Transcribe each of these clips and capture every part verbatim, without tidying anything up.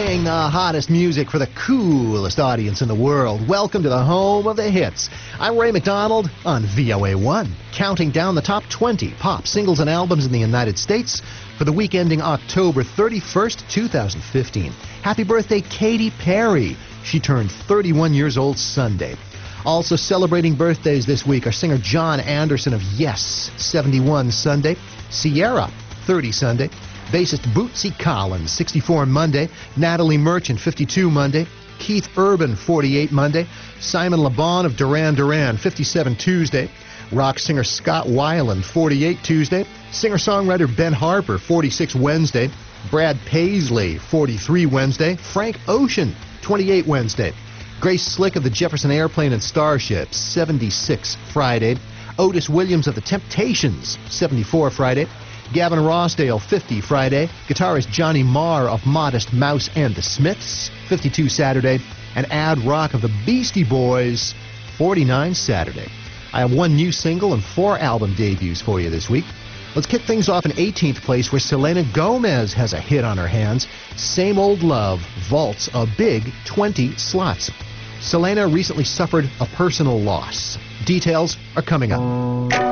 playing the hottest music for the coolest audience in the world. Welcome to the home of the hits. I'm Ray McDonald on V O A one, counting down the top twenty pop singles and albums in the United States for the week ending October thirty-first, two thousand fifteen. Happy birthday, Katy Perry. She turned thirty-one years old Sunday. Also celebrating birthdays this week are singer John Anderson of Yes, seventy-one Sunday. Sierra, thirty Sunday. Bassist Bootsy Collins, sixty-four Monday. Natalie Merchant, fifty-two Monday. Keith Urban, forty-eight Monday. Simon Le Bon of Duran Duran, fifty-seven Tuesday. Rock singer Scott Weiland, forty-eight Tuesday. Singer-songwriter Ben Harper, forty-six Wednesday. Brad Paisley, forty-three Wednesday. Frank Ocean, twenty-eight Wednesday. Grace Slick of the Jefferson Airplane and Starship, seventy-six Friday. Otis Williams of the Temptations, seventy-four Friday. Gavin Rossdale, fifty Friday. Guitarist Johnny Marr of Modest Mouse and the Smiths, fifty-two Saturday. And Ad Rock of the Beastie Boys, forty-nine Saturday. I have one new single and four album debuts for you this week. Let's kick things off in eighteenth place, where Selena Gomez has a hit on her hands. Same Old Love vaults a big twenty slots. Selena recently suffered a personal loss. Details are coming up.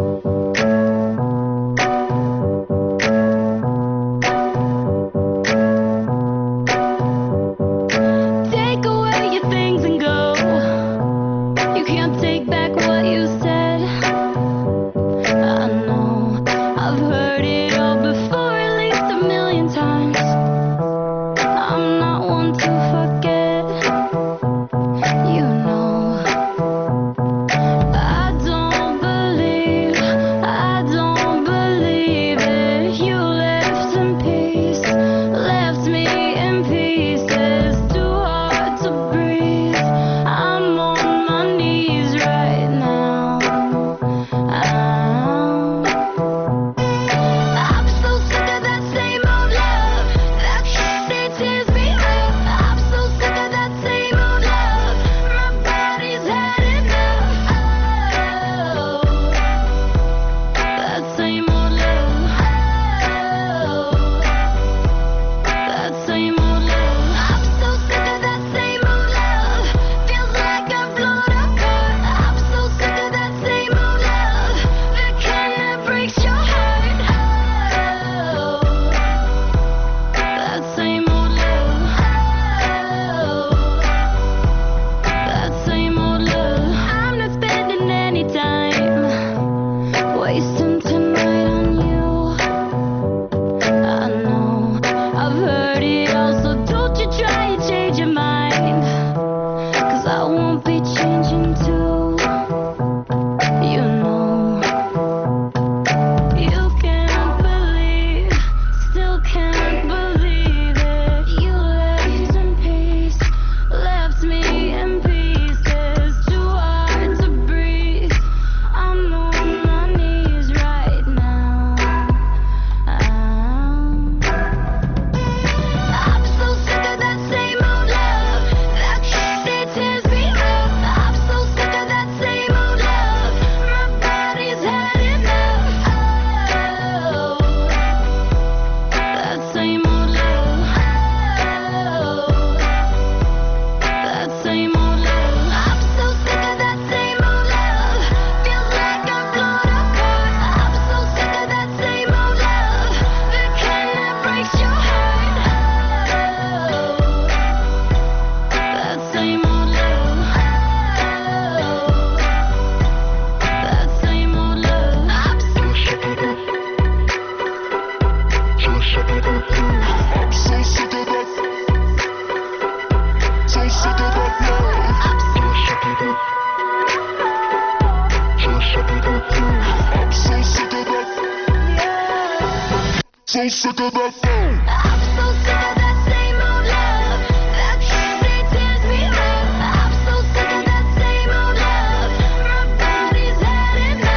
So sick of that phone. I'm so sick of that same old love. That candy tears me up. I'm so sick of that same old love. My body's had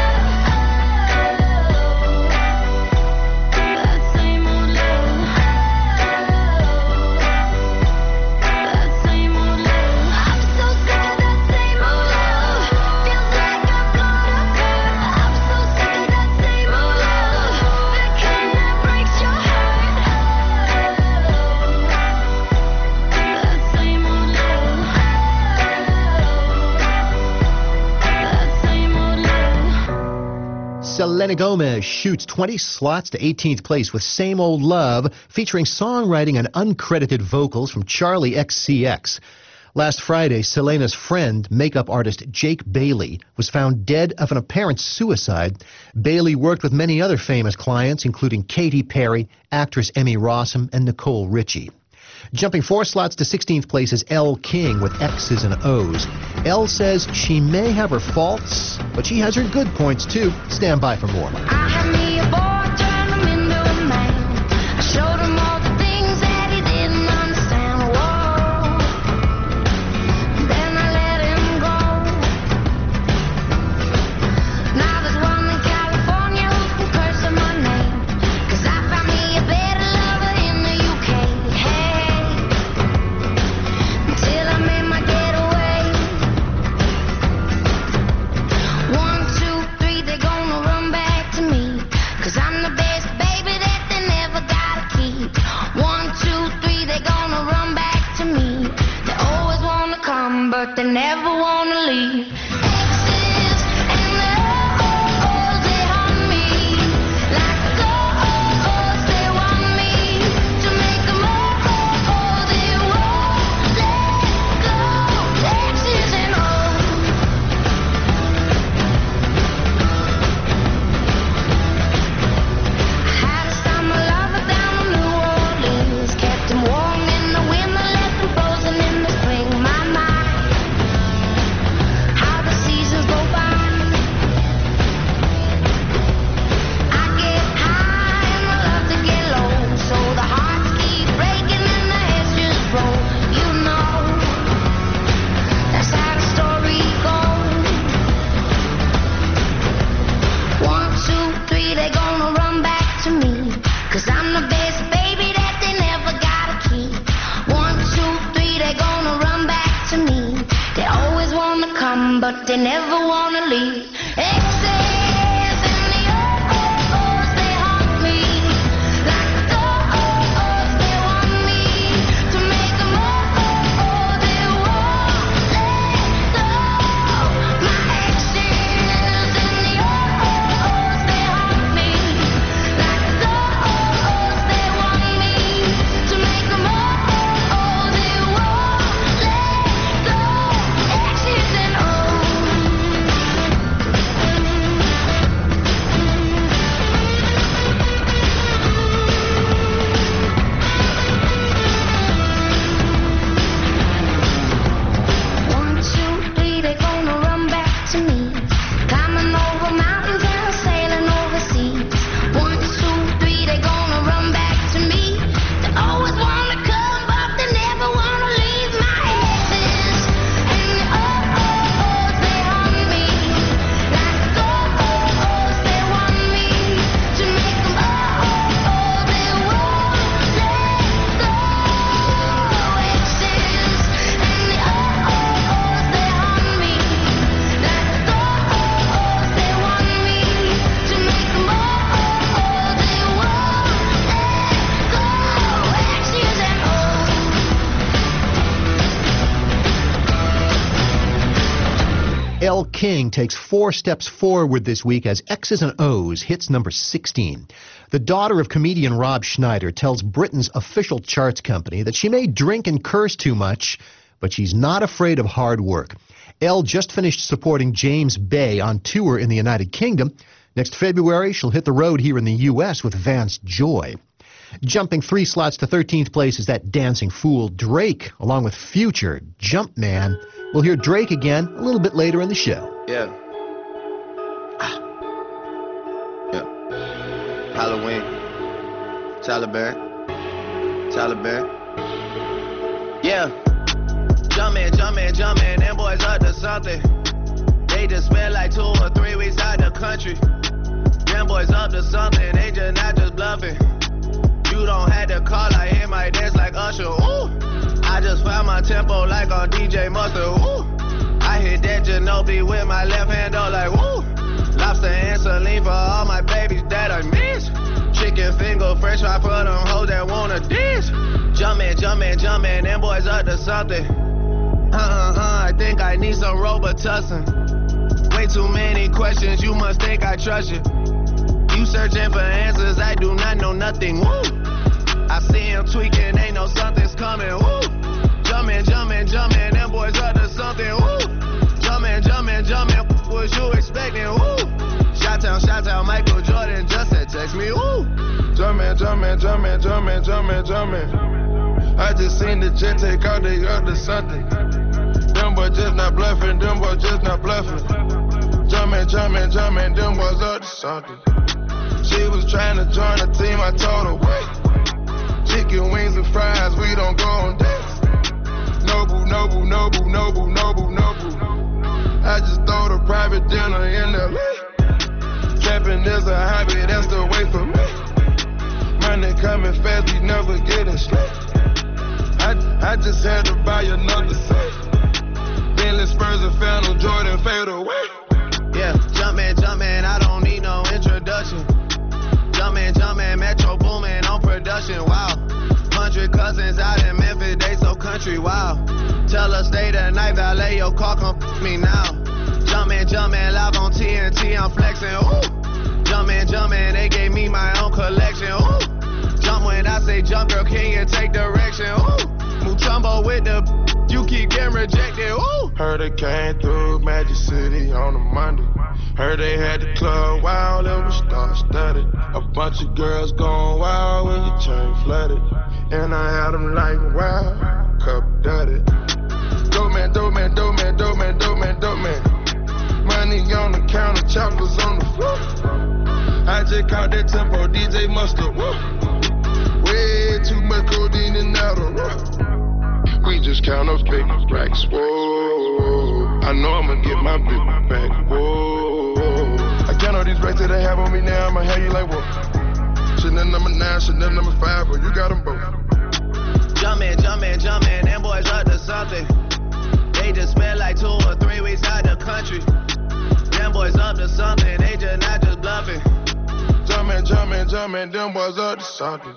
enough. That same old love. That same old love. I'm so sick of that same old love. Feels like I've blown apart. I'm so sick of that same old love. That kind that breaks your heart. Selena Gomez shoots twenty slots to eighteenth place with Same Old Love, featuring songwriting and uncredited vocals from Charlie X C X. Last Friday, Selena's friend, makeup artist Jake Bailey, was found dead of an apparent suicide. Bailey worked with many other famous clients, including Katy Perry, actress Emmy Rossum, and Nicole Richie. Jumping four slots to sixteenth place is Elle King with X's and O's. Elle says she may have her faults, but she has her good points too. Stand by for more. I had me a boy, turned him into a man. I showed him all the things that he didn't understand. Whoa. Then I let him go. Now there's one in California who can curse on my name. 'Cause I found me a better lover in the U K. Hey, until I made my getaway. One, two, three, they're gonna run back to me. 'Cause I'm the best baby that they never gotta keep. One, two, three, they're gonna run back to me. They always wanna come, but they never wanna leave. Exes and the O's, they haunt me. Like ghosts, they want me to make them all. They won't let go. Exes and O's. I had a summer lover down in New Orleans. Kept him warm in the winter, left him frozen in the spring. My, my, how the seasons go by. I get high and I love to get low. So the hearts keep breaking and the heads just roll. You know, that's how the story goes. One, two, three, they gonna run back to me. 'Cause I'm the best baby that they never gotta keep. One, two, three, they gonna run back to me. They always wanna come, but they never wanna leave. Exes and the O's, they haunt me. Like ghosts, they want me to make them all. They won't let go. My exes and the O's, they haunt me. Like ghosts, they want me to make them all. They won't let go. Exes and O's. One, two, three, they gonna run back to me. Climbing over mountains and sailing overseas. One, two, three, they gonna run back to me. They always wanna come, but they never wanna leave. My exes and the O's, they haunt me. Like ghosts, they want me to make them all. They won't let go. Exes and the O's, they haunt me. Like ghosts, they want me to make them all. They won't let go. Exes and O's. Elle King takes four steps forward this week as X's and O's hits number sixteen. The daughter of comedian Rob Schneider tells Britain's official charts company that she may drink and curse too much, but she's not afraid of hard work. Elle just finished supporting James Bay on tour in the United Kingdom. Next February, she'll hit the road here in the U S with Vance Joy. Jumping three slots to thirteenth place is that dancing fool Drake, along with Future, Jumpman. We'll hear Drake again a little bit later in the show. Yeah. Ah. Yeah. Halloween. Taliban. Taliban. Yeah. Jumpin', jumpin', jumpin', them boys up to something. They just spent like two or three weeks out the country. Them boys up to something, they just not just bluffing. You don't have to call, I hear my dance like Usher. Ooh. I just found my tempo like on D J Mustard. Ooh. I hit that Ginobili with my left hand, though, like woo. Lobster and saline for all my babies that I miss. Chicken finger, fresh fry for them hoes that wanna dish. Jumpin', jumpin', jumpin', them boys up to something. Uh-uh-uh, I think I need some Robitussin. Way too many questions, you must think I trust you. You searching for answers, I do not know nothing. Woo! I see him tweaking, ain't no something's coming. Woo! Jumping, jumping, jumping, them boys up to something. Woo! Jumping, jumping, jumping, what was you expecting? Woo! Shot-town, shot-town, Michael Jordan just said text me. Woo! Jumping, jumping, jumping, jumping, jumping, jumping. I just seen the jet take out, they up to something. Them boys just not bluffing, them boys just not bluffing. Jumping, jumping, jumping, them boys up to something. She was trying to join the team, I told her, wait. Chicken wings and fries, we don't go on dates. Noble, noble, noble, noble, noble, noble. I just throw the private dinner in L A. Trapping is a hobby, that's the way for me. Money coming fast, we never getting straight. I, I just had to buy another set. Bentley Spurs and Phantom Jordan fade away. Yeah, jumpin', jumpin', I don't need no introduction. Jumpin', jumpin', Metro boomin' on production, wow. Hundred cousins out in Memphis, they so country, wow. Tell her stay the night, valet your car, come f me now. Jumpin', jumpin', live on T N T, I'm flexin', ooh. Jumpin', jumpin', they gave me my own collection, ooh. Jump when I say jump, girl, can you take direction, ooh. Mutombo with the, you keep getting rejected, ooh. Heard they came through Magic City on a Monday. Heard they had the club wild, it was star-studded. A bunch of girls going wild when your chain flooded. And I had them like, wow, cup dirty. Dope man, dope man, dope man, dope man, dope man, dope man. Money on the counter, choppers on the floor. I just caught that tempo, D J Mustard, whoa. Way too much codeine and Adderall. We just count up big racks, whoa. I know I'ma get my big back, whoa. I count all these racks that they have on me now, I'ma have you like, whoa. Chanel number nine, Chanel number five, but you got them both. Jumpin', jumpin', jumpin', them boys up to something. They just spent like two or three weeks out the country. Them boys up to something, they just not just bluffing. Jumpin', jumpin', jumpin', them boys up to something.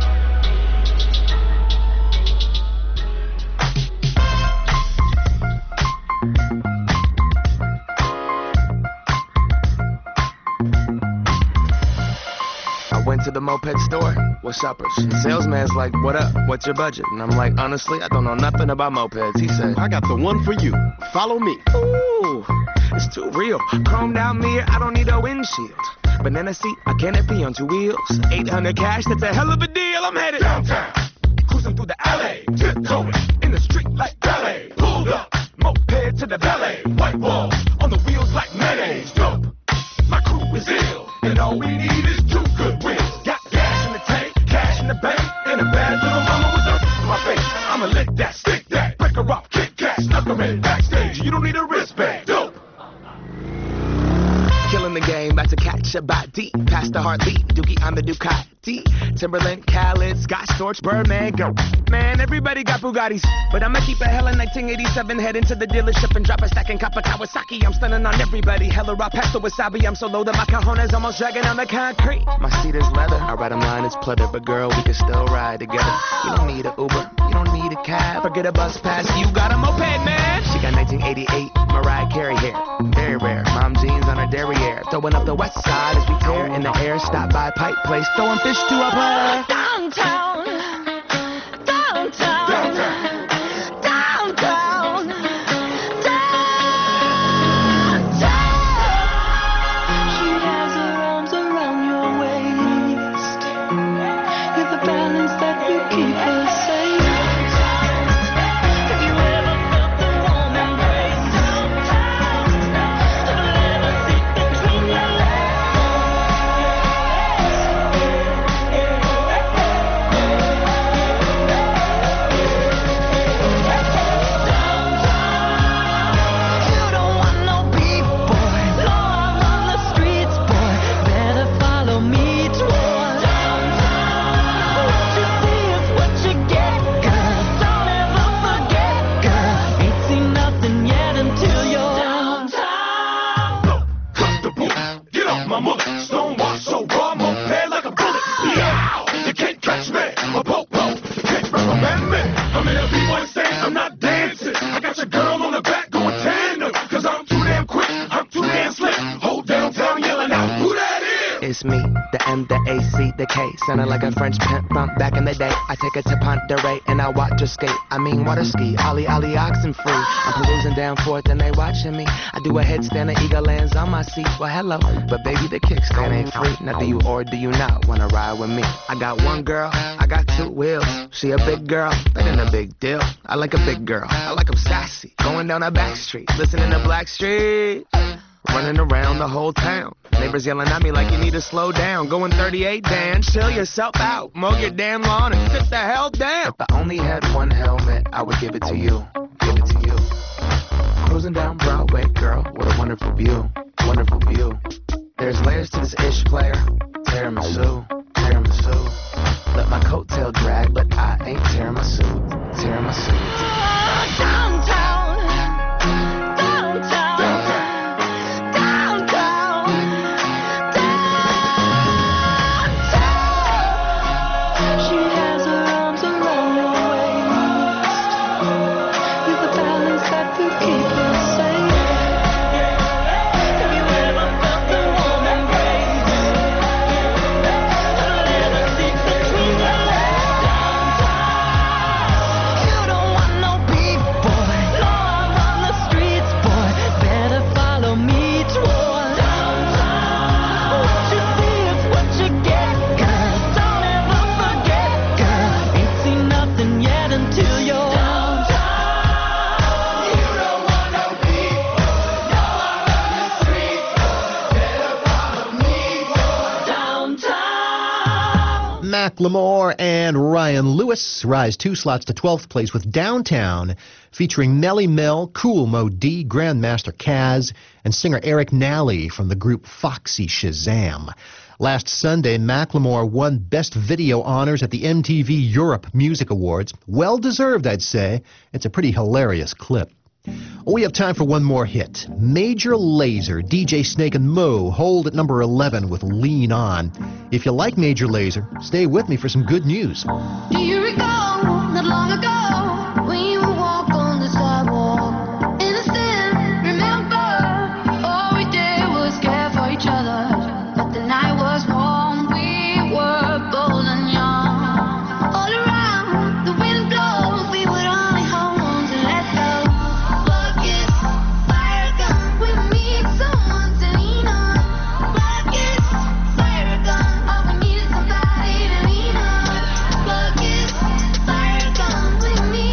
Went to the moped store, what's uppers? The salesman's like, what up, what's your budget? And I'm like, honestly, I don't know nothing about mopeds. He said, I got the one for you. Follow me. ooh, it's too real. Chrome down mirror, I don't need a windshield. Banana seat, a canopy on two wheels. eight hundred cash, that's a hell of a deal. I'm headed downtown, cruising through the alley, tiptoeing in the street like ballet. Pulled up, moped to the valet. White walls on the wheels like mayonnaise. Dope, my crew is ill, and all we need is two good wheels. Got gas in the tank, cash in the bank, and a bad little mama with her in my face. I'ma lick that, stick that, break her off, kick cat, snuck her in backstage. You don't need a wristband. Dope. Killing the game, about to catch a body. Past the heartbeat, Dookie, I'm the Ducati. Timberland, Khaled, Scott Storch, Birdman, go. Man, everybody got Bugattis. But I'ma keep a hella nineteen eighty-seven, head into the dealership and drop a stack and cop a Kawasaki. I'm stunning on everybody, hella raw pasta wasabi. I'm so low that my cajones almost dragging on the concrete. My seat is leather, I ride a line, it's pleather. But girl, we can still ride together. You don't need an Uber, you don't need a cab. Forget a bus pass, you got a moped, man. She got nineteen eighty-eight Mariah Carey hair, very rare. Mom jeans on her derriere, throwing up the west side as we tear in the air. Stop by Pipe Place, throwing fish to a player. Downtown, downtown, downtown, downtown, downtown. She has her arms around your waist. You're the balance that you keep her safe. Have you ever felt the warm embrace? Have you ever seen between your legs? It's me, the M, the A, C, the K. Sounding like a French pimp from back in the day. I take her to Ponderay and I watch her skate. I mean water ski, ollie ollie oxen free. I'm cruising down Fourth and they watching me. I do a headstand and eagle lands on my seat. Well hello, but baby the kickstand ain't free. Now do you or do you not wanna ride with me? I got one girl, I got two wheels. She a big girl, that ain't a big deal. I like a big girl, I like 'em sassy. Going down a back street, listening to Blackstreet. Running around the whole town. Neighbors yelling at me like you need to slow down. Going thirty-eight, Dan, chill yourself out. Mow your damn lawn and sit the hell down. If I only had one helmet, I would give it to you. Give it to you. Cruising down Broadway, girl, what a wonderful view. Wonderful view. There's layers to this ish player. Tiramisu, tiramisu. Let my coattail drag, but I ain't tiramisu. Tiramisu. Downtown, downtown, downtown, downtown. She has her arms around your waist, with a balance that will keep her safe. Have you ever felt a warm embrace? A little secret between your legs. Downtown. You don't want no beef, boy. No, I'm on the streets, boy. Better follow me toward downtown. What you see is what you get, girl. Don't ever forget, girl. Ain't seen nothing yet until you're downtown. You don't want no beef, boy. No, I'm on the streets, boy. Better follow me toward downtown. Macklemore and Ryan Lewis rise two slots to twelfth place with Downtown, featuring Melly Mel, Cool Mo D, Grandmaster Caz, and singer Eric Nally from the group Foxy Shazam. Last Sunday, Macklemore won Best Video honors at the M T V Europe Music Awards. Well deserved, I'd say. It's a pretty hilarious clip. We have time for one more hit. Major Lazer, D J Snake and Mo hold at number eleven with Lean On. If you like Major Lazer, stay with me for some good news. Do you recall not long ago when you would walk on the sidewalk? Innocent, remember, all we did was care for each other. But the night was warm, we were bold and young. All around, the wind blows, we would only hold on to let go. Buckets, fire gun, we need someone to lean on. Buckets, fire gun, all we need is somebody to lean on. Buckets, fire gun, we need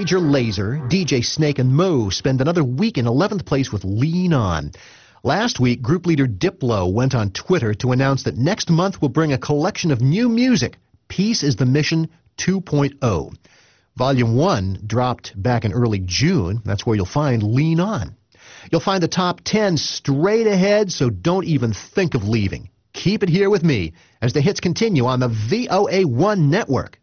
Major Lazer, D J Snake, and Mo spend another week in eleventh place with Lean On. Last week, group leader Diplo went on Twitter to announce that next month will bring a collection of new music, Peace is the Mission two point oh. Volume one dropped back in early June. That's where you'll find Lean On. You'll find the top ten straight ahead, so don't even think of leaving. Keep it here with me as the hits continue on the V O A one network.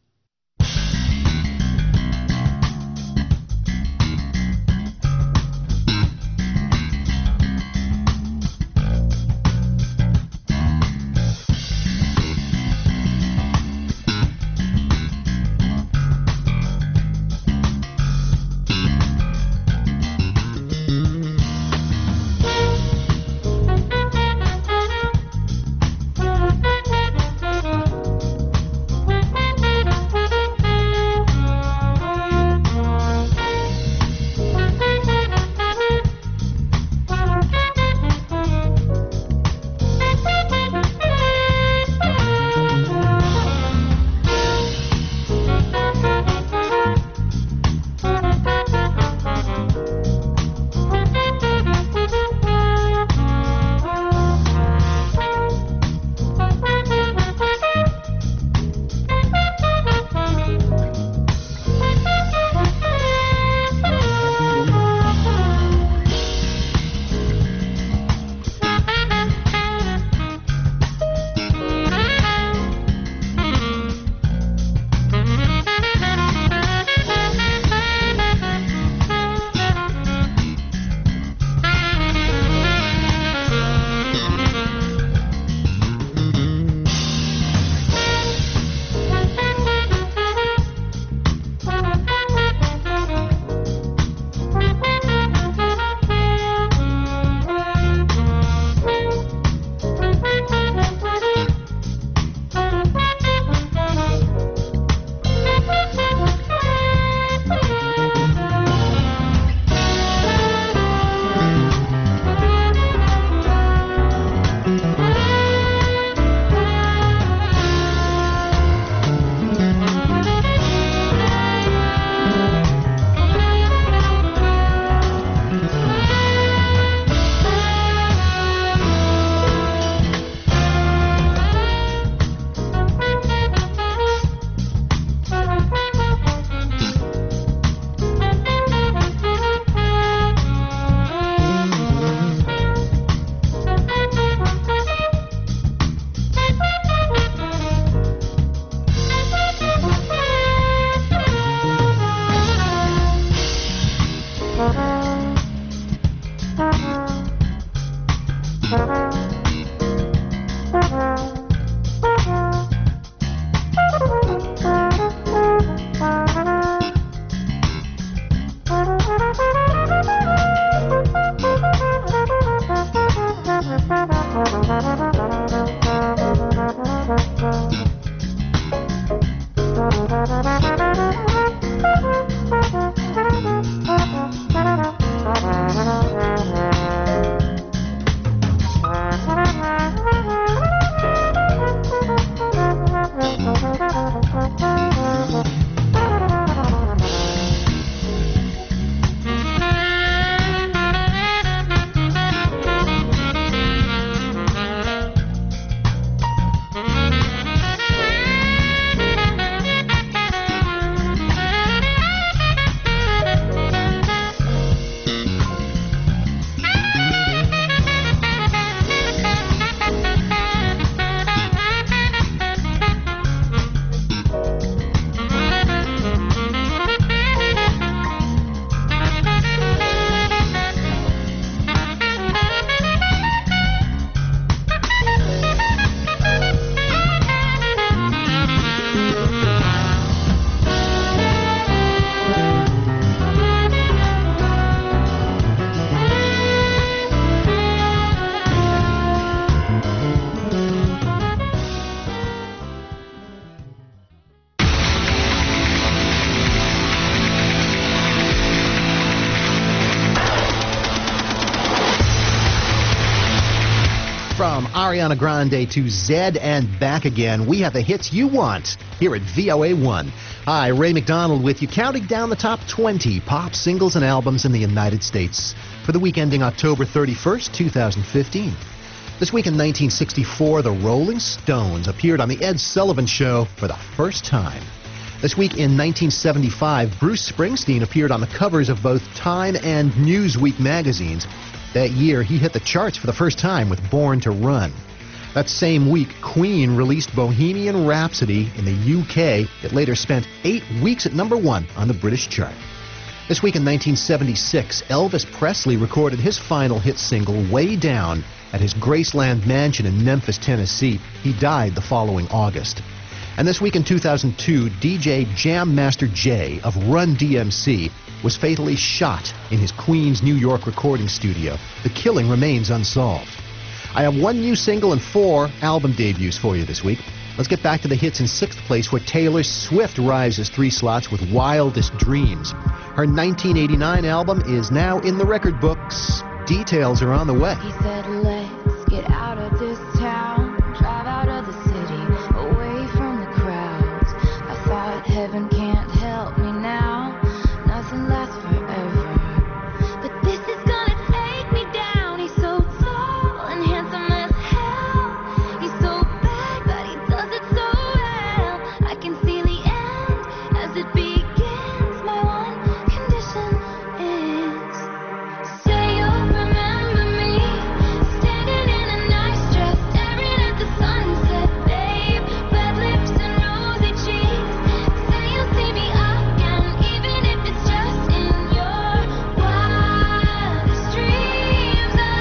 Ariana Grande to Zed and back again. We have the hits you want here at V O A one. Hi, Ray McDonald with you, counting down the top twenty pop singles and albums in the United States for the week ending October thirty-first, two thousand fifteen. This week in nineteen sixty-four, the Rolling Stones appeared on the Ed Sullivan Show for the first time. This week in nineteen seventy-five, Bruce Springsteen appeared on the covers of both Time and Newsweek magazines. That year, he hit the charts for the first time with Born to Run. That same week, Queen released Bohemian Rhapsody in the U K. It later spent eight weeks at number one on the British chart. This week in nineteen seventy-six, Elvis Presley recorded his final hit single, Way Down, at his Graceland mansion in Memphis, Tennessee. He died the following August. And this week in two thousand two, D J Jam Master Jay of Run D M C was fatally shot in his Queens, New York recording studio. The killing remains unsolved. I have one new single and four album debuts for you this week. Let's get back to the hits in sixth place, where Taylor Swift rises three slots with Wildest Dreams. Her nineteen eighty-nine album is now in the record books. Details are on the way. He said, let's get out of this town, drive out of the city, away from the crowds. I thought heaven can't help me now, nothing lasts forever. But this is gonna take me down. He's so tall and handsome as hell. He's so bad, but he does it so well. I can see the end as it begins. My one condition is, say you'll remember me, standing in a nice dress, staring at the sunset, babe. Red lips and rosy cheeks. Say you'll see me again, even if it's just in your wildest dreams. Ah,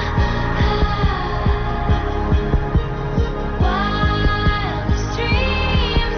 wildest dreams.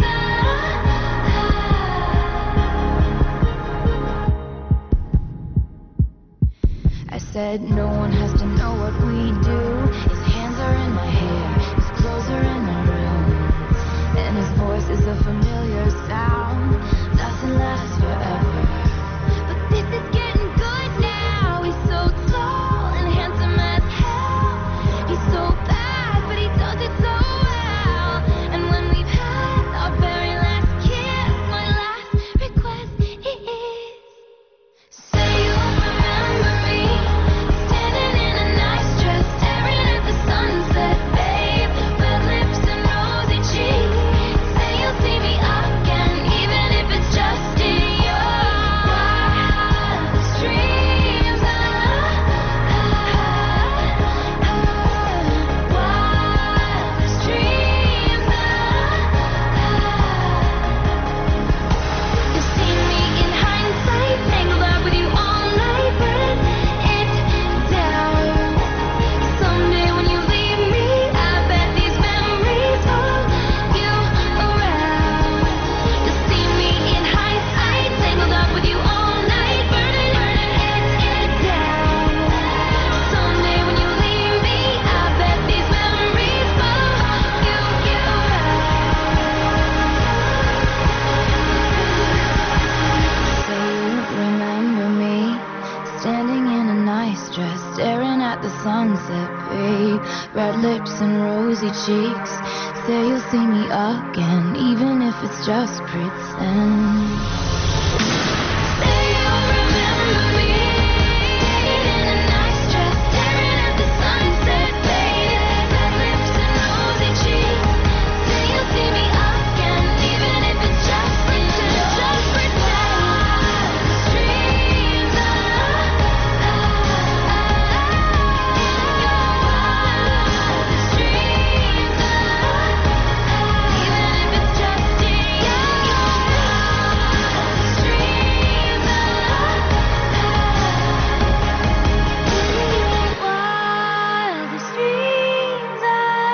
I said no one has to know what we do. His hands are in my hair, his clothes are in my room, and his voice is a familiar sound. Nothing lasts forever, but this is getting good now. He's so tall and handsome as hell. He's so bad, but he does it so well. And when we've had our very last kiss, my last request is, say you'll remember me, standing in a nice dress, staring at the sunset, babe. Red lips and rosy cheeks. Say you'll see me again, even if it's just in your wildest dreams. Ah, wildest dreams. You've seen me in hindsight, tangled up with you all night, but it's down. Someday when you leave me, I bet these memories follow you around. You'll see me in hindsight, tangled up with you all night, burning, burning, it's down. Someday when you leave me, I bet these memories follow you around. Say you remember me, standing in a nice dress, staring at the sunset, babe. Red lips and rosy cheeks. Say you'll see me again, even if it's just pretend. Say you'll remember me, in a nice dress, staring at the sunset, babe. Red lips and rosy cheeks. Say you'll see me again, even if it's just pretend, just pretend. Dreams. Ah, ah, wildest dreams. Ah, even if it's just in your wildest dreams. Ah, wildest dreams.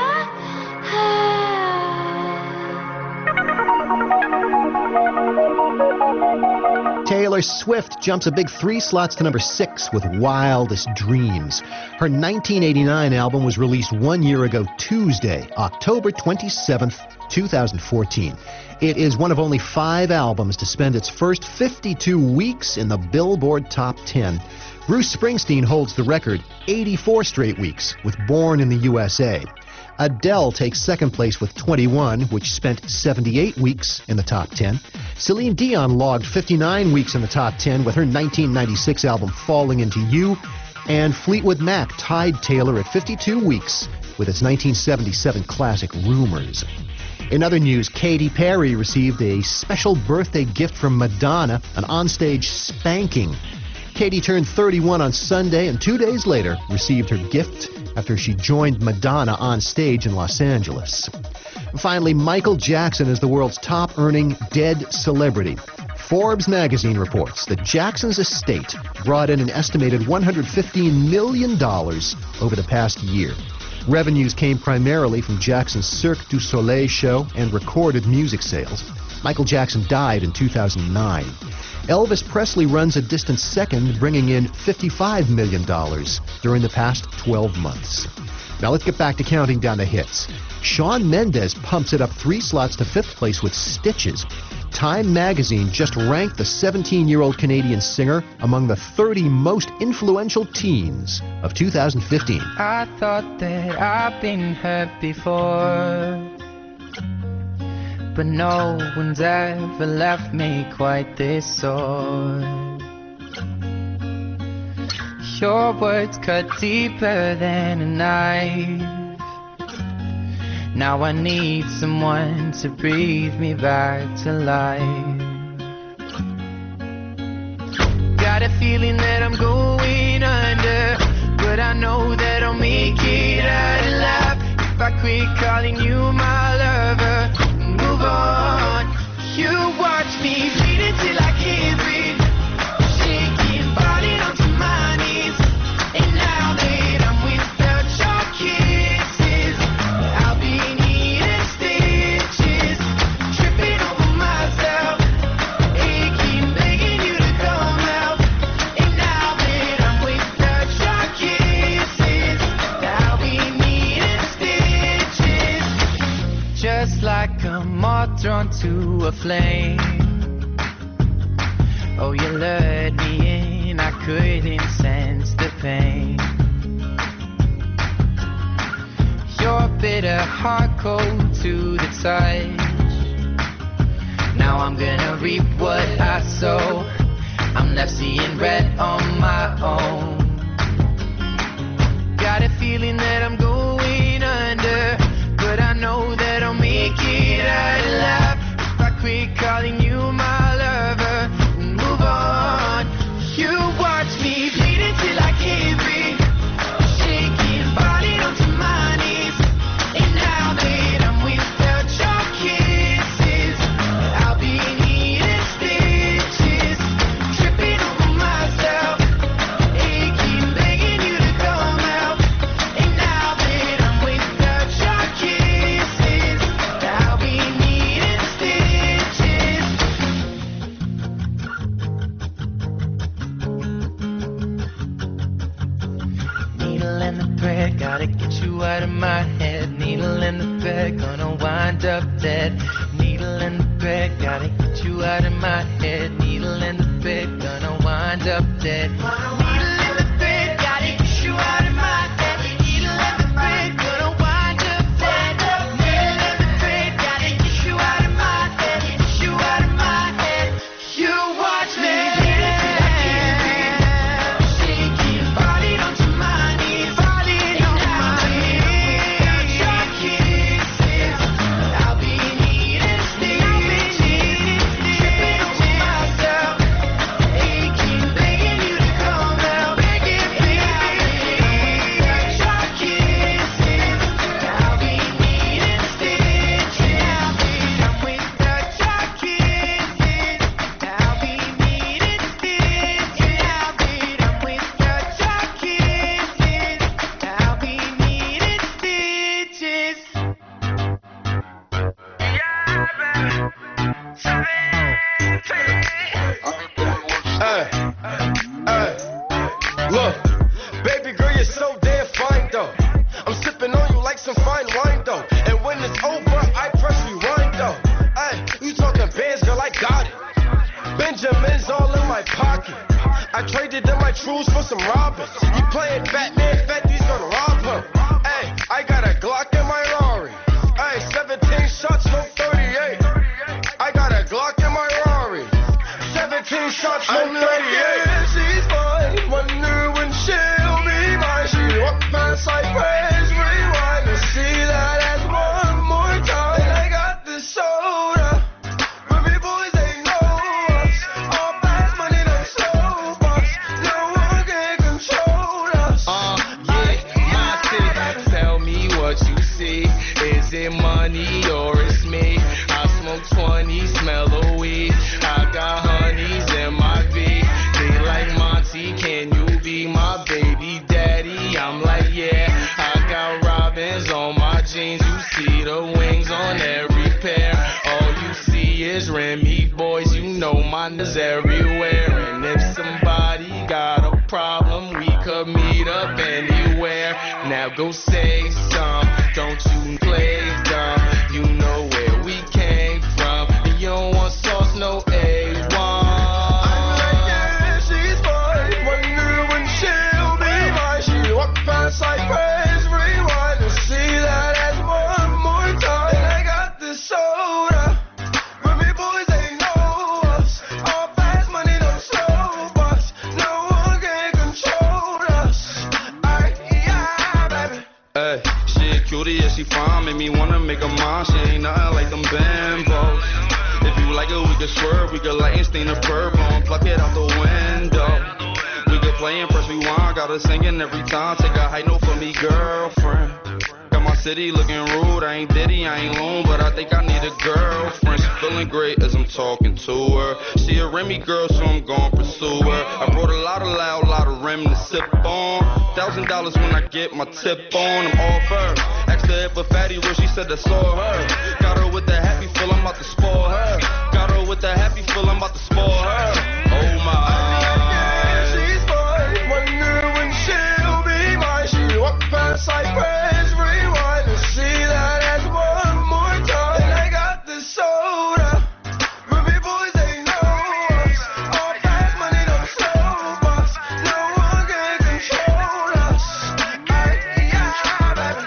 Ah. Taylor Swift jumps a big three slots to number six with Wildest Dreams. Her nineteen eighty-nine album was released one year ago Tuesday, October twenty-seventh, two thousand fourteen. It is one of only five albums to spend its first fifty-two weeks in the Billboard Top ten. Bruce Springsteen holds the record, eighty-four straight weeks, with Born in the U S A. Adele takes second place with twenty-one, which spent seventy-eight weeks in the top ten. Celine Dion logged fifty-nine weeks in the top ten with her nineteen ninety-six album Falling Into You. And Fleetwood Mac tied Taylor at fifty-two weeks with its nineteen seventy-seven classic Rumors. In other news, Katy Perry received a special birthday gift from Madonna, an onstage spanking. Katy turned thirty-one on Sunday and two days later received her gift after she joined Madonna on stage in Los Angeles. Finally, Michael Jackson is the world's top-earning dead celebrity. Forbes magazine reports that Jackson's estate brought in an estimated one hundred fifteen million dollars over the past year. Revenues came primarily from Jackson's Cirque du Soleil show and recorded music sales. Michael Jackson died in two thousand nine. Elvis Presley runs a distant second, bringing in fifty-five million dollars during the past twelve months. Now let's get back to counting down the hits. Shawn Mendes pumps it up three slots to fifth place with Stitches. Time magazine just ranked the seventeen-year-old Canadian singer among the thirty most influential teens of two thousand fifteen. I thought that I've been hurt before, but no one's ever left me quite this sore. Your words cut deeper than a knife. Now I need someone to breathe me back to life. Got a feeling that I'm going under, but I know that I'll make it out alive if I quit calling you my lover and move on. You watch me bleed until I can't breathe, shaking, falling onto my knees. And now that I'm without your kisses, I'll be needing stitches, tripping over myself, aching, begging you to come out. And now that I'm without your kisses, I'll be needing stitches, just like a moth drawn to a flame. Oh, you lured me in, I couldn't sense the pain. Your bitter heart cold to the touch. Now I'm gonna reap what I sow. I'm left seeing red on my own. Got a feeling that I'm going under, but I know that I'll make it out alive if I quit calling you my lover and move on. You watch me bleed until I can't breathe, shaking, falling onto my knees. And now that I'm without your kisses, I'll be needing stitches, tripping over myself, aching, begging you to come out. And now that I'm without your kisses, I'll be needing stitches. Needle and the thread, gotta get you out of my head. Needle and the thread, gonna wind up dead. Needle and the thread, gotta get you out of my head. Needle and the thread, gonna wind up dead. Needle and the thread, gotta get you out of my head. Needle and the thread, gonna wind up dead. Needle and the thread, gotta get you out of my head. Get you out of my head. You watch me. Shaking, falling onto my knees, falling on my knees. Without your kisses, I'll be needing stitches, tripping over myself, aching, begging you to come out, begging, begging. Without your kisses, I'll be needing stitches. I'm without your kisses, I'll be needing stitches. I'm without your kisses, I'll be needing stitches. Hey, hey, look, baby girl, you're so damn fine though. I'm sipping on you like some fine wine though. And when it's over, I press rewind though. Hey, you talking bands, girl, I got it. Benjamin's all in my pocket. I traded in my trues for some robbers. You playing Batman, Fetty's gonna rob him. Hey, I got a Glock in my I'm like, yeah, she's fine. Wonder when she'll be mine. She walk past like praise, rewind and see that as one more time. And I got this soda. Ruby boys, they know us. All fast money, no slow bucks. No one can control us. Uh, yeah, my city. Tell me what you see. Is it money or it's me? I smoke twenty, smell a weed. I got honeys in my V. They like Monty, can you be my baby daddy? I'm like, yeah. I got robins on my jeans. You see the wings on every pair. All you see is Remy boys. You know mine is everywhere. And if somebody got a problem, we could meet up anywhere. Now go say some. Don't you play dumb. You know where we came from. And you don't want sauce, no A one. I'm like, yeah, she's fine. Wonder when she'll be mine. She walk past like praise, rewind and see that as one more time. And I got this soda. Ruby boys, they know us. All fast money, no slow bucks. No one can control us. I, yeah, baby. Hey, she a cutie, yeah, she fine, make me wanna make her mine. She ain't nothing like them bambos. If you like it, we can swerve, we can light and stain the purple and pluck it out the window. We can play and press rewind, got her singing every time. Take a high note for me, girlfriend. Got my city looking rude, I ain't Diddy, I ain't Loon, but I think I need a girlfriend. She feeling great as I'm talking to her. She a Remy girl, so I'm gon' pursue her. I brought a lot of loud, lot of Rem to sip on. Thousand dollars when I get my tip on, I'm off her. Asked her if a fatty where she said I saw her. Got her with the happy feel, I'm about to spoil her. Got her with the happy feel, I'm about to spoil her. Oh my. Yeah, she's fine. Wonder when she'll be mine. She walk past like praise, rewind and see that as one more time. And I got this soda. Ruby boys, they know us. All fast money, no slow bucks. No one can control us. I, yeah, baby.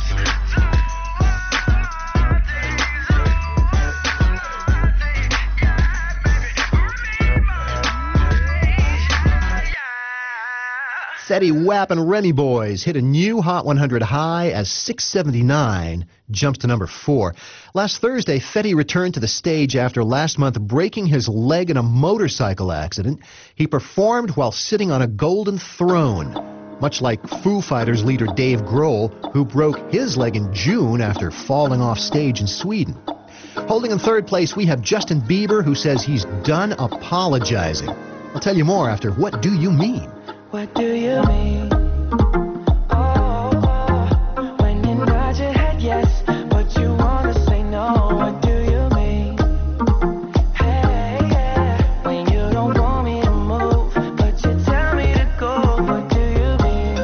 Fetty Wap and Remy Boys hit a new Hot one hundred high as six seventy-nine jumps to number four. Last Thursday, Fetty returned to the stage after last month breaking his leg in a motorcycle accident. He performed while sitting on a golden throne, much like Foo Fighters leader Dave Grohl, who broke his leg in June after falling off stage in Sweden. Holding in third place, we have Justin Bieber, who says he's done apologizing. I'll tell you more after What Do You Mean? What do you mean? Oh, oh, when you nod your head yes, but you wanna say no. What do you mean? Hey, yeah, when you don't want me to move, but you tell me to go. What do you mean?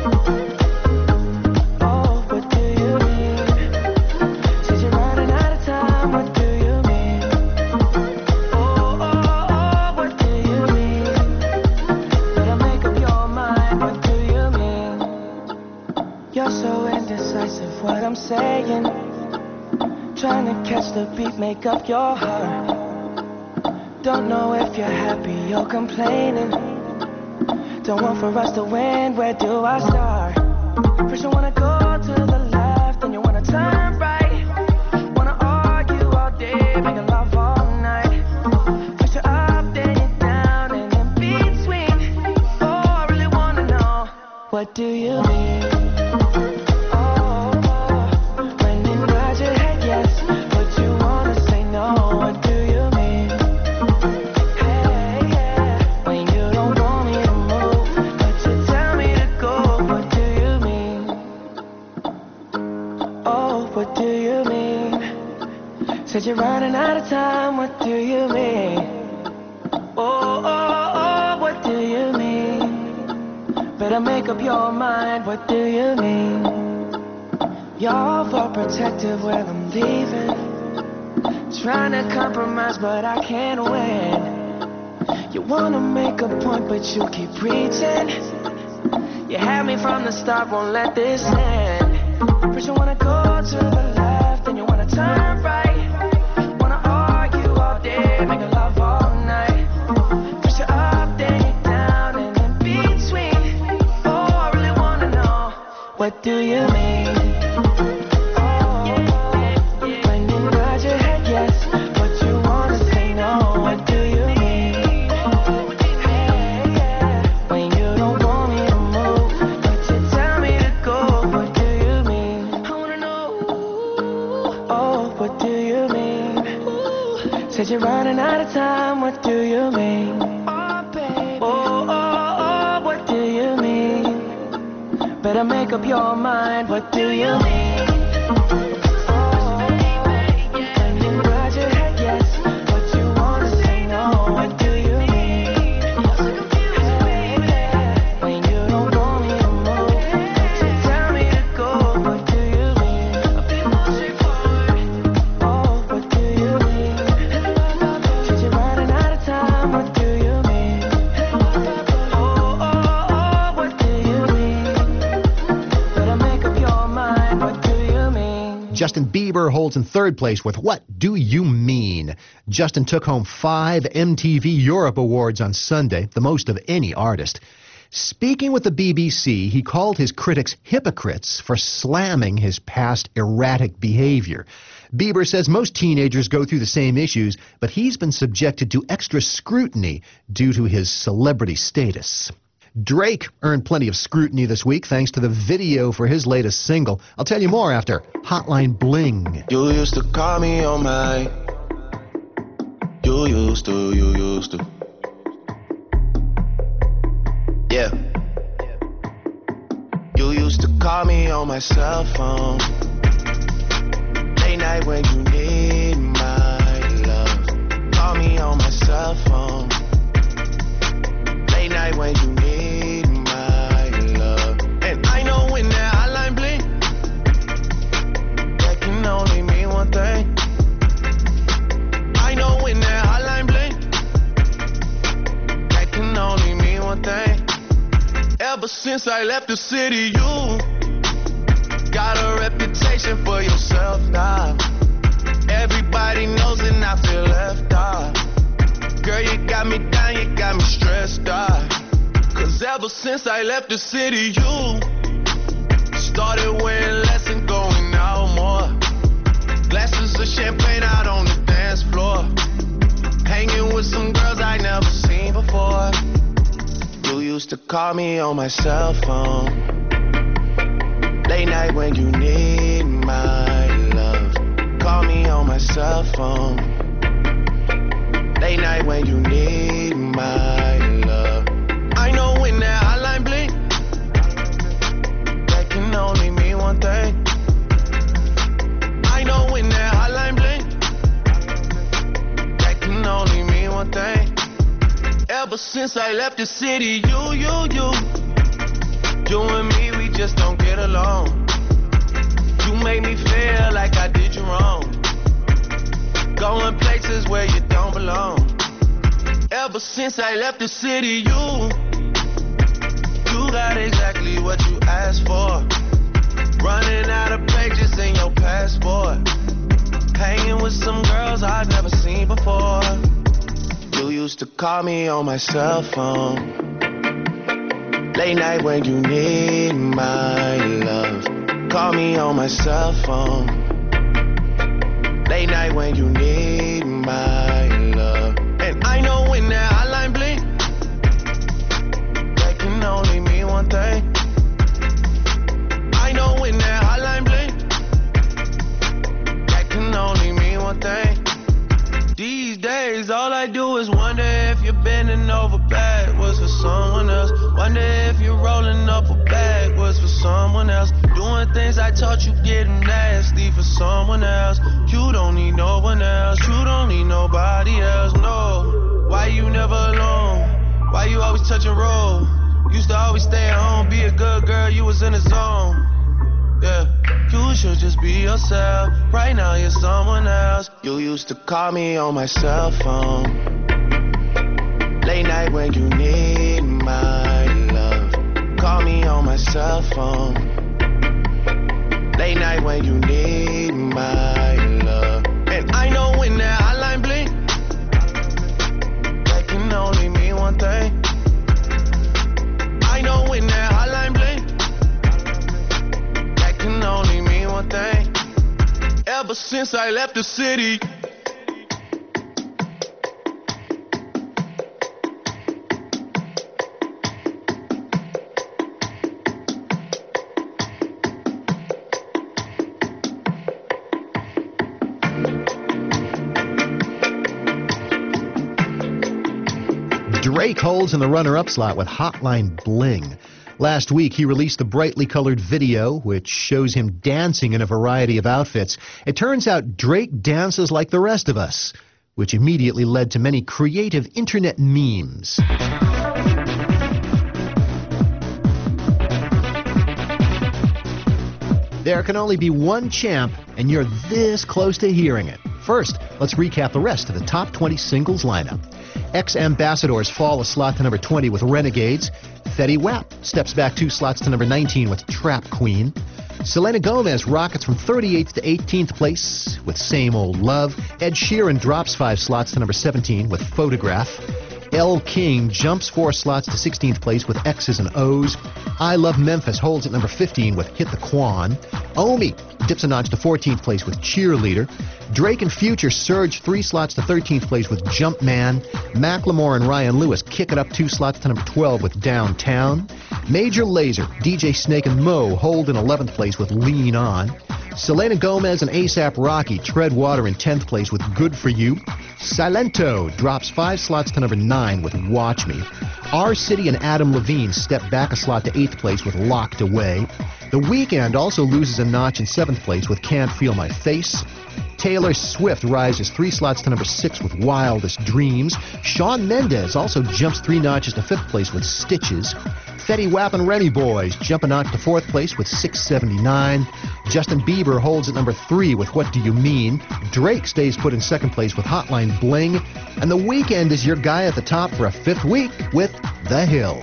Oh, what do you mean? Said you're running out of time. What do you mean? Oh, oh, oh, what do you mean? Better make up your mind. What do you mean? You're so indecisive. What I'm saying, trying to catch the beat, make up your heart. Don't know if you're happy or complaining. Don't want for us to win. Where do I start? First you wanna go to the left, then you wanna turn right. Wanna argue all day, making love all night. First you're up, then you're down, and in between. Oh, I really wanna know, what do you mean? Oh, oh, when you nod your head yes, but you wanna say no. What do you mean? Hey, yeah, when you don't want me to move, but you tell me to go. What do you mean? Oh, what do you mean? Said you're running out of time. What do you mean? Oh, oh, oh, what do you mean? Better make up your mind. What do you mean? You're overprotective when I'm leaving. Trying to compromise, but I can't win. You wanna make a point, but you keep preaching. You had me from the start, won't let this end. First you wanna go to the left, then you wanna turn right. Wanna argue all day, make love all night. First you're Said you're running out of time, what do you mean? Oh, baby. Oh, oh, oh, what do you mean? Better make up your mind, what do you mean? Oh, when you nod your head yes, but you wanna say no, what do you mean? When you don't want me to move, but you tell me to go, what do you mean? Oh, what do you mean? Said you're running out of time, what do you mean? Oh, oh, oh, what do you mean? Better make up your mind, what do you mean? Justin Bieber holds in third place with What Do You Mean? Justin took home five M T V Europe Awards on Sunday, the most of any artist. Speaking with the B B C, he called his critics hypocrites for slamming his past erratic behavior. Bieber says most teenagers go through the same issues, but he's been subjected to extra scrutiny due to his celebrity status. Drake earned plenty of scrutiny this week thanks to the video for his latest single. I'll tell you more after Hotline Bling. You used to call me on my. You used to, you used to. Yeah. You used to call me on my cell phone. Late night when you need my love. Call me on my cell phone. Late night when you need my love. And I know when that hotline blink, that can only mean one thing. I know when that hotline blink, that can only mean one thing. Ever since I left the city, you got a reputation for yourself now. Everybody knows and I feel left out. Girl, you got me down, you got me stressed out. Cause ever since I left the city, you started wearing less and going out more. Glasses of champagne out on the dance floor. Hanging with some girls I never seen before. You used to call me on my cell phone. Late night when you need my love. Call me on my cell phone. Late night when you need my love. I know when that hotline blink, that can only mean one thing. I know when that hotline blink, that can only mean one thing. Ever since I left the city, you, you, you, you and me, we just don't get along. You made me feel like I did you wrong. Going places where you don't belong. Ever since I left the city, you, you got exactly what you asked for. Running out of pages in your passport. Hanging with some girls I've never seen before. You used to call me on my cell phone. Late night when you need my love. Call me on my cell phone. Late night when you need my love. And I know when that hotline blink, that can only mean one thing. I know when that hotline blink, that can only mean one thing. These days all I do is wonder if you're bending over backwards for someone else. Wonder if you're rolling up a backwards for someone else. Doing things I taught you getting nasty for someone else. You don't need no one else. You don't need nobody else, no. Why you never alone? Why you always touch and roll? Used to always stay at home, be a good girl, you was in the zone. Yeah, you should just be yourself. Right now you're someone else. You used to call me on my cell phone. Late night when you need my love. Call me on my cell phone. Late night when you need my love. And I know when that hotline blink, that can only mean one thing. I know when that hotline blink, that can only mean one thing. Ever since I left the city. Drake holds in the runner-up slot with Hotline Bling. Last week, he released the brightly colored video, which shows him dancing in a variety of outfits. It turns out Drake dances like the rest of us, which immediately led to many creative internet memes. There can only be one champ, and you're this close to hearing it. First, let's recap the rest of the top twenty singles lineup. Ex-Ambassadors fall a slot to number twenty with Renegades. Fetty Wap steps back two slots to number nineteen with Trap Queen. Selena Gomez rockets from thirty-eighth to eighteenth place with Same Old Love. Ed Sheeran drops five slots to number seventeen with Photograph. Elle King jumps four slots to sixteenth place with X's and O's. I Love Memphis holds at number fifteen with Hit the Quan. Omi dips a notch to fourteenth place with Cheerleader. Drake and Future surge three slots to thirteenth place with Jumpman. Macklemore and Ryan Lewis kick it up two slots to number twelve with Downtown. Major Lazer, D J Snake and Mo hold in eleventh place with Lean On. Selena Gomez and A$AP Rocky tread water in tenth place with Good For You. Silento drops five slots to number nine with Watch Me. R City and Adam Levine step back a slot to eighth place with Locked Away. The Weeknd also loses a notch in seventh place with Can't Feel My Face. Taylor Swift rises three slots to number six with Wildest Dreams. Shawn Mendes also jumps three notches to fifth place with Stitches. Fetty Wap and Remy Boys jump a notch to fourth place with six seventy-nine. Justin Bieber holds at number three with What Do You Mean. Drake stays put in second place with Hotline Bling. And The Weeknd is your guy at the top for a fifth week with The Hills.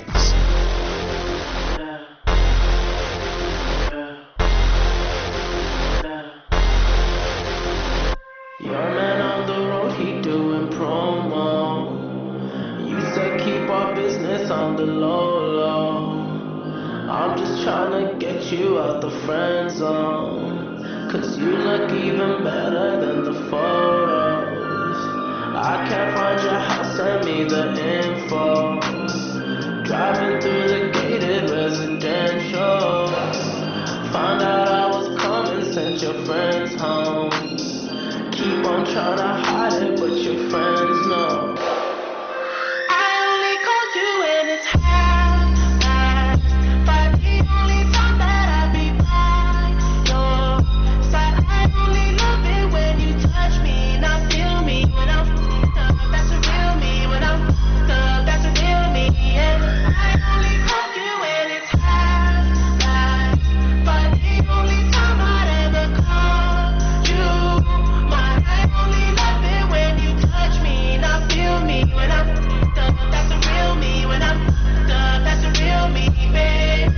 Your man on the road, he doing promo. You said keep our business on the low, low. I'm just trying to get you out the friend zone, cause you look even better than the photos. I can't find your house, send me the info. Driving through the gated residential. Found out I was coming, sent your friends home. Keep on trying to hide it, but your friends know. I only called you when it's half past, but the only time that I be by your side. I only love it when you touch me, now feel me when I'm f***ed up. That's the real me when I'm f***ed up. That's the real me. And I only called you when it's half past, but the only time I'd ever call you. I only love it when you touch me, now feel me when I'm f***ed up. That's the real me when I'm f***ed up. That's the real me, babe.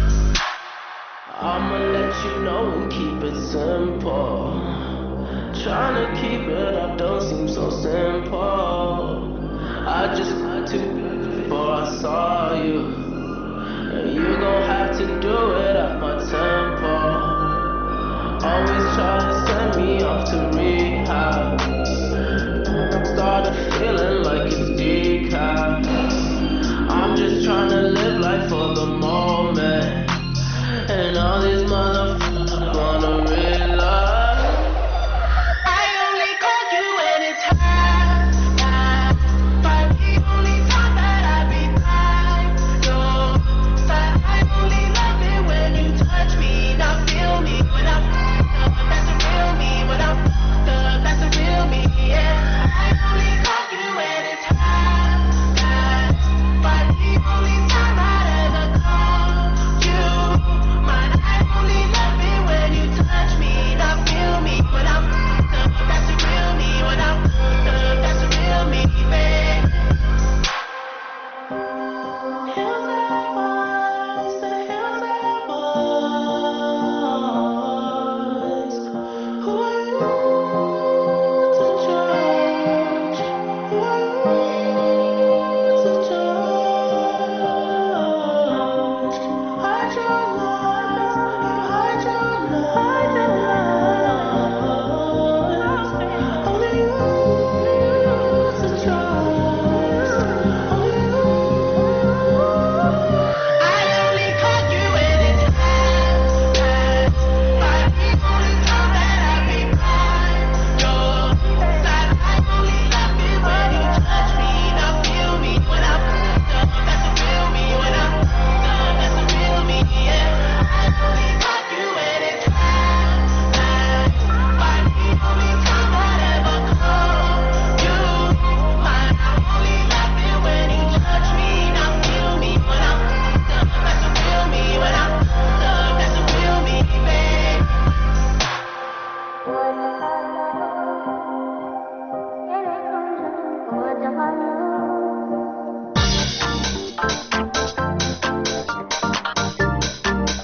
I'ma let you know and keep it simple. Trying to keep it up don't seem so simple. I just got too good before I saw you, and you gon' have to do it at my tempo. Always try to send me off to rehab. Started feeling like it's decaf. I'm just trying to live life for the moment, and all these motherfuckers wanna realize. I only called you when it's half past, but the only time that I be by your side. I only love it when you touch me, now feel me when I'm f***ed up. That's the real me when I'm f***ed up. That's the real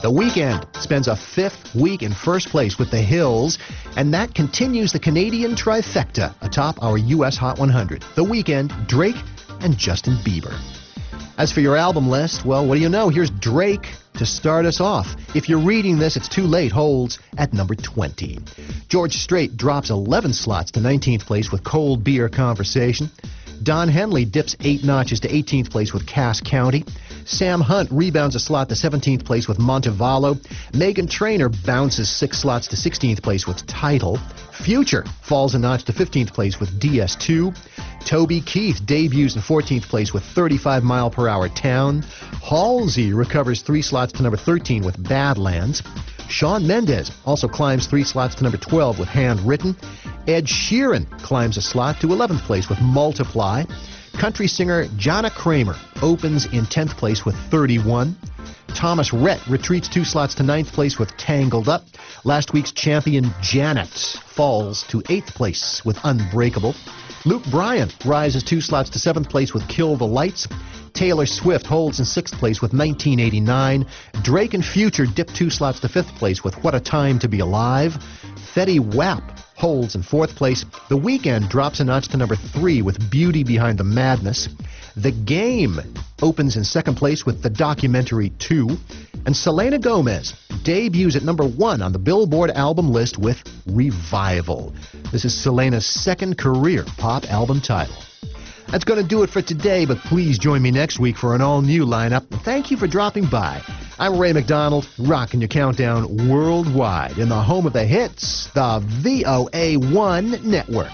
The Weeknd spends a fifth week in first place with The Hills, and that continues the Canadian trifecta atop our U S Hot one hundred. The Weeknd, Drake, and Justin Bieber. As for your album list, well, what do you know? Here's Drake to start us off. If you're reading this, it's too late, holds at number twenty. George Strait drops eleven slots to nineteenth place with Cold Beer Conversation. Don Henley dips eight notches to eighteenth place with Cass County. Sam Hunt rebounds a slot to seventeenth place with Montevallo. Meghan Trainor bounces six slots to sixteenth place with Title. Future falls a notch to fifteenth place with D S two. Toby Keith debuts in fourteenth place with thirty-five mile per hour Town. Halsey recovers three slots to number thirteen with Badlands. Shawn Mendes also climbs three slots to number twelve with Handwritten. Ed Sheeran climbs a slot to eleventh place with Multiply. Country singer Jana Kramer opens in tenth place with thirty-one. Thomas Rhett retreats two slots to ninth place with Tangled Up. Last week's champion Janet falls to eighth place with Unbreakable. Luke Bryan rises two slots to seventh place with Kill the Lights. Taylor Swift holds in sixth place with nineteen eighty-nine. Drake and Future dip two slots to fifth place with What a Time to Be Alive. Fetty Wap holds in fourth place. The Weeknd drops a notch to number three with Beauty Behind the Madness. The Game opens in second place with The Documentary two. And Selena Gomez debuts at number one on the Billboard album list with Revival. This is Selena's second career pop album title. That's going to do it for today, but please join me next week for an all-new lineup. Thank you for dropping by. I'm Ray McDonald, rocking your countdown worldwide in the home of the hits, the V O A one Network.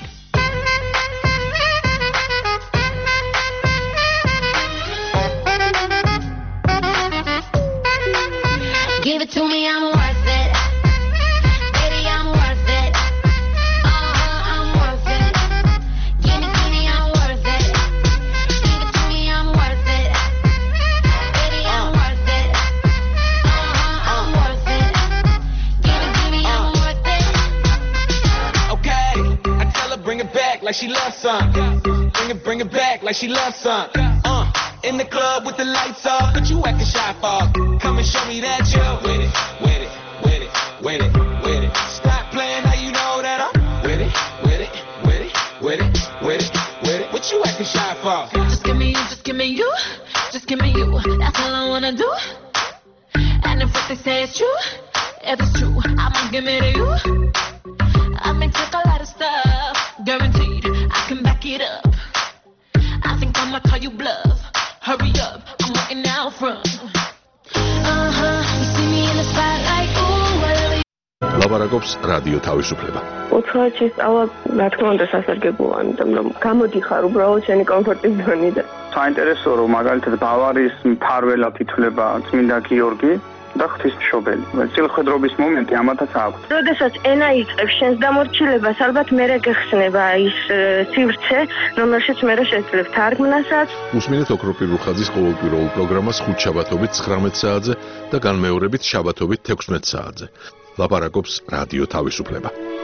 Give it to me, I'm worth it. Baby, I'm worth it. Uh-huh, I'm worth it. Give it to me, I'm worth it. Give it to me, I'm worth it. Baby, I'm worth it. Uh-huh, I'm worth it. Give it to me, I'm worth it. Okay, I tell her bring it back like she loves some. Bring it, bring it back like she loves some. Uh, in the club with the lights off, but you acting shy for. Come and show me that you're with it, with it, with it, with it, with it. Stop playing, now you know that I'm with it, with it, with it, with it, with it, with it. What you acting shy for? Just give me you, just give me you, just give me you. That's all I wanna do. And if what they say is true, if it's true, I'ma give it to you. I may take a lot of stuff, guaranteed I can back it up. I think I'ma call you bluff. Hurry up, I'm waiting out front. Uh-huh, you see me in the spotlight, ooh, whatever. ლაპარაკობს რადიო თავისუფლება. უცხოეთში სწავლა, რა თქმა უნდა, სასარგებლოა, იმიტომ რომ გამოდიხარ უბრალოდ შენი კომფორტის ზონიდან. საინტერესოა, რომ მაგალითად ბავარიის მფარველად ითვლება წმინდა გიორგი და ღვთისმშობელი. წილხედრობის მომენტი ამათაც აქვს. როდესაც ენა იწყებს შენს დამორჩილებას, ალბათ მერე გეხსნება ის სივრცე, რომელშიც მერე შეძლებ თარგმნასაც. უსმინეთ ოქროპირ რუხაძის ყოველკვირეულ პროგრამას ხუთ შაბათობით ცხრამეტ საათზე და განმეორებით შაბათობით თექვსმეტ საათზე. ლაპარაკობს რადიო თავისუფლება.